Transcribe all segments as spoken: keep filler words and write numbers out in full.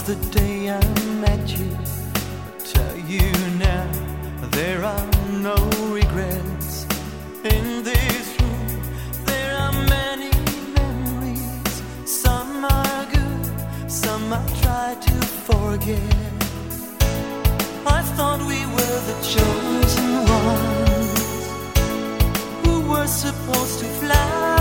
the day I met you. I tell you now, there are no regrets. In this room, there are many memories. Some are good, some I try to forget. I thought we were the chosen ones who were supposed to fly.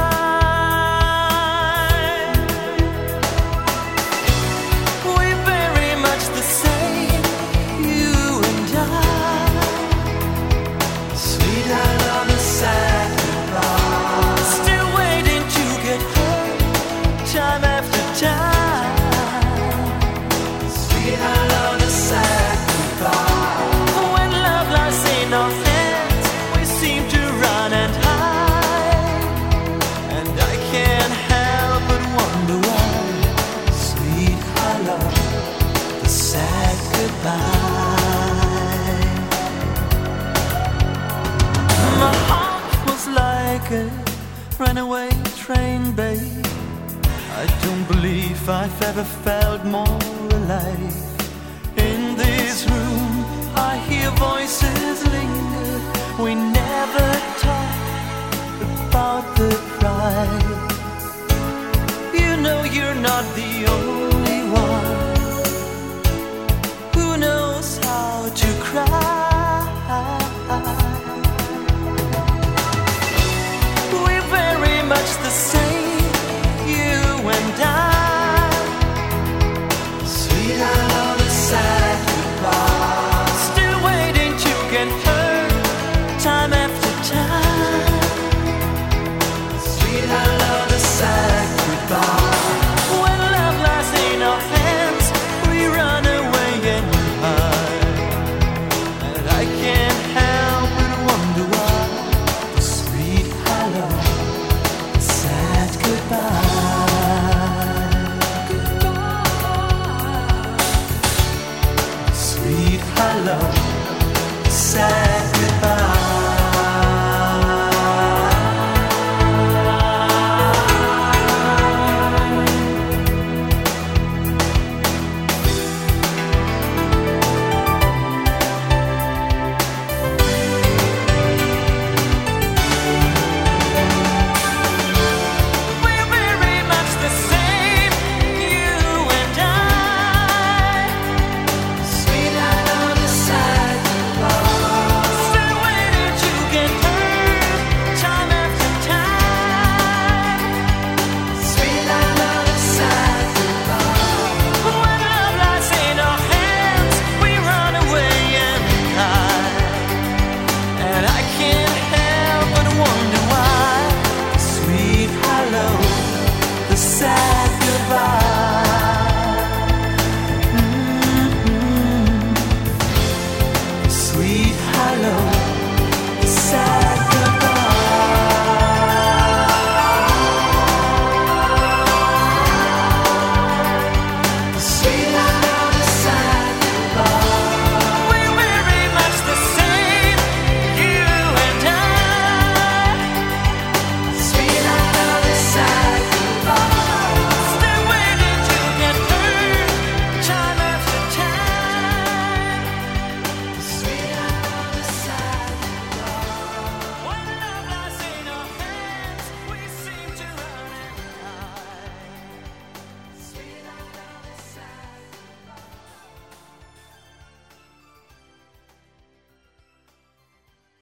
My heart was like a runaway train, babe. I don't believe I've ever felt more alive. In this room, I hear voices linger. We never talk.